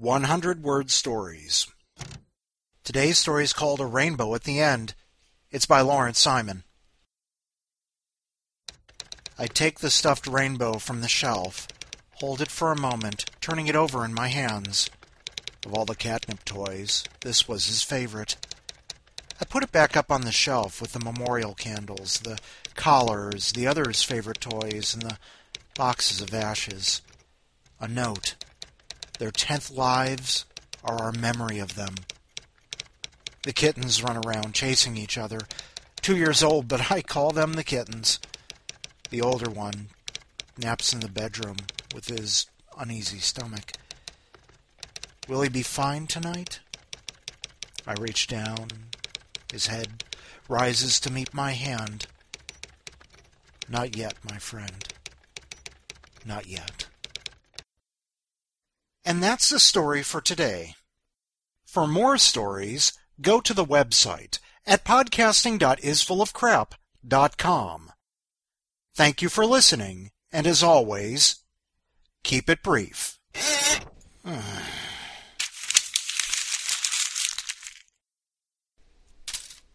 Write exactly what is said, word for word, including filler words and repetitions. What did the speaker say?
hundred word stories. Today's story is called A Rainbow at the End. It's by Lawrence Simon. I take the stuffed rainbow from the shelf, hold it for a moment, turning it over in my hands. Of all the catnip toys, this was his favorite. I put it back up on the shelf with the memorial candles, the collars, the others' favorite toys, and the boxes of ashes. A note. Their tenth lives are our memory of them. The kittens run around chasing each other. Two years old, but I call them the kittens. The older one naps in the bedroom with his uneasy stomach. Will he be fine tonight? I reach down. His head rises to meet my hand. Not yet, my friend. Not yet. And that's the story for today. For more stories, go to the website at podcasting dot is full of crap dot com. Thank you for listening, and as always, keep it brief.